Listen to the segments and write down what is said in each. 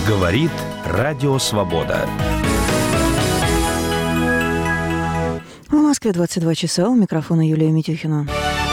Говорит Радио Свобода. В Москве 22 часа. У микрофона Юлия Митюхина.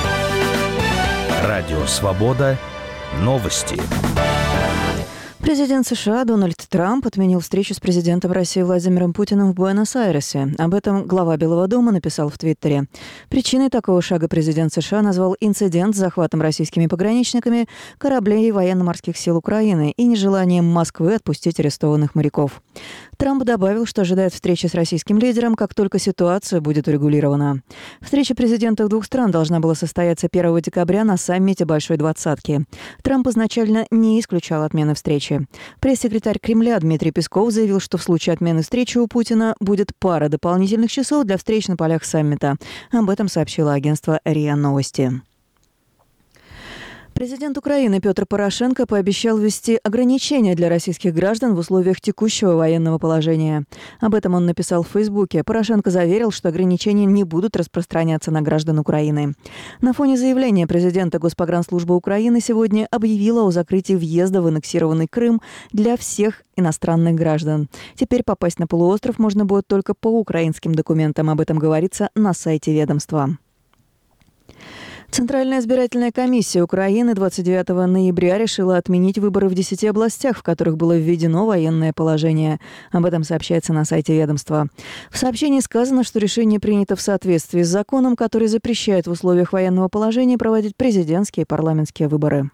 Радио Свобода. Новости. Президент США Дональд Трамп отменил встречу с президентом России Владимиром Путиным в Буэнос-Айресе. Об этом глава Белого дома написал в Твиттере. Причиной такого шага президент США назвал инцидент с захватом российскими пограничниками кораблей военно-морских сил Украины и нежеланием Москвы отпустить арестованных моряков. Трамп добавил, что ожидает встречи с российским лидером, как только ситуация будет урегулирована. Встреча президентов двух стран должна была состояться 1 декабря на саммите Большой Двадцатки. Трамп изначально не исключал отмены встречи. Пресс-секретарь Кремля Дмитрий Песков заявил, что в случае отмены встречи у Путина будет пара дополнительных часов для встреч на полях саммита. Об этом сообщило агентство РИА Новости. Президент Украины Петр Порошенко пообещал ввести ограничения для российских граждан в условиях текущего военного положения. Об этом он написал в Фейсбуке. Порошенко заверил, что ограничения не будут распространяться на граждан Украины. На фоне заявления президента Госпогранслужба Украины сегодня объявила о закрытии въезда в аннексированный Крым для всех иностранных граждан. Теперь попасть на полуостров можно будет только по украинским документам. Об этом говорится на сайте ведомства. Центральная избирательная комиссия Украины 29 ноября решила отменить выборы в 10 областях, в которых было введено военное положение. Об этом сообщается на сайте ведомства. В сообщении сказано, что решение принято в соответствии с законом, который запрещает в условиях военного положения проводить президентские и парламентские выборы.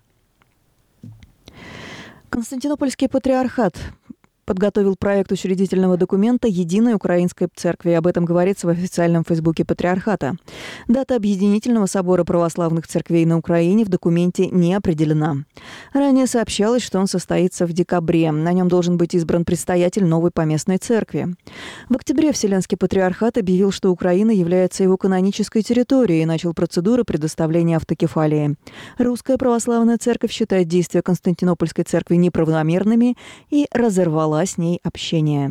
Константинопольский патриархат подготовил проект учредительного документа Единой Украинской Церкви. Об этом говорится в официальном фейсбуке Патриархата. Дата объединительного собора православных церквей на Украине в документе не определена. Ранее сообщалось, что он состоится в декабре. На нем должен быть избран предстоятель новой поместной церкви. В октябре Вселенский Патриархат объявил, что Украина является его канонической территорией и начал процедуру предоставления автокефалии. Русская православная церковь считает действия Константинопольской церкви неправомерными и разорвала с ней общение.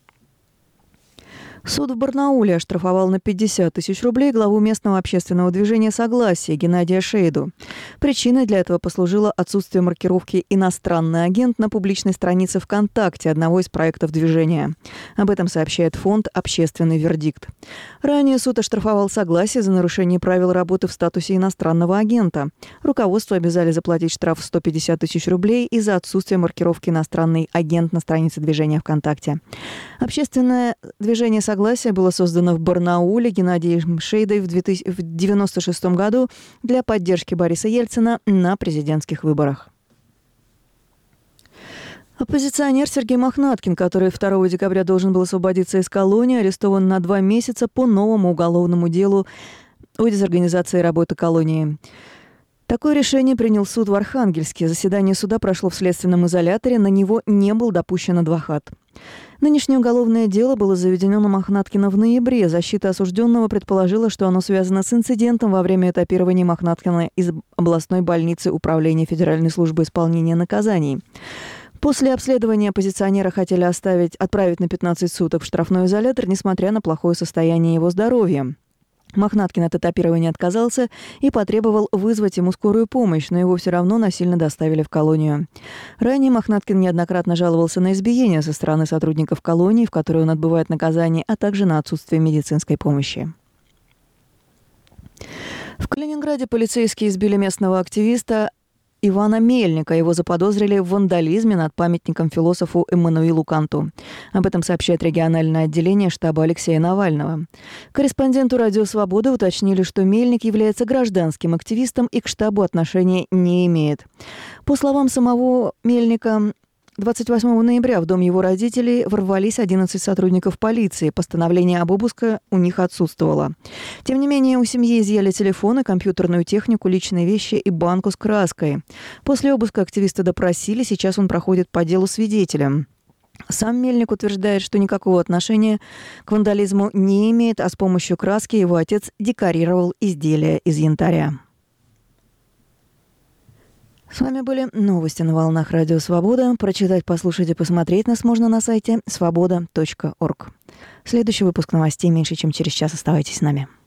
Суд в Барнауле оштрафовал на 50 тысяч рублей главу местного общественного движения «Согласие» Геннадия Шейду. Причиной для этого послужило отсутствие маркировки «Иностранный агент» на публичной странице ВКонтакте одного из проектов движения. Об этом сообщает фонд «Общественный вердикт». Ранее суд оштрафовал «Согласие» за нарушение правил работы в статусе иностранного агента. Руководство обязали заплатить штраф в 150 тысяч рублей из-за отсутствия маркировки «Иностранный агент» на странице движения ВКонтакте. Общественное движение «Согласие» было создано в Барнауле Геннадием Шейдой в 1996 году для поддержки Бориса Ельцина на президентских выборах. Оппозиционер Сергей Мохнаткин, который 2 декабря должен был освободиться из колонии, арестован на 2 месяца по новому уголовному делу о дезорганизации работы колонии. Такое решение принял суд в Архангельске. Заседание суда прошло в следственном изоляторе, на него не был допущен адвокат. Нынешнее уголовное дело было заведено на Мохнаткина в ноябре. Защита осужденного предположила, что оно связано с инцидентом во время этапирования Мохнаткина из областной больницы Управления Федеральной службы исполнения наказаний. После обследования оппозиционера хотели отправить на 15 суток в штрафной изолятор, несмотря на плохое состояние его здоровья. Мохнаткин от этапирования отказался и потребовал вызвать ему скорую помощь, но его все равно насильно доставили в колонию. Ранее Мохнаткин неоднократно жаловался на избиение со стороны сотрудников колонии, в которой он отбывает наказание, а также на отсутствие медицинской помощи. В Калининграде полицейские избили местного активиста Ивана Мельника. Его заподозрили в вандализме над памятником философу Эммануилу Канту. Об этом сообщает региональное отделение штаба Алексея Навального. Корреспонденту «Радио Свобода» уточнили, что Мельник является гражданским активистом и к штабу отношения не имеет. По словам самого Мельника, 28 ноября в дом его родителей ворвались 11 сотрудников полиции. Постановление об обыске у них отсутствовало. Тем не менее, у семьи изъяли телефоны, компьютерную технику, личные вещи и банку с краской. После обыска активиста допросили, сейчас он проходит по делу свидетелем. Сам Мельник утверждает, что никакого отношения к вандализму не имеет, а с помощью краски его отец декорировал изделия из янтаря. С вами были новости на волнах Радио Свобода. Прочитать, послушать и посмотреть нас можно на сайте svoboda.org. Следующий выпуск новостей меньше, чем через час. Оставайтесь с нами.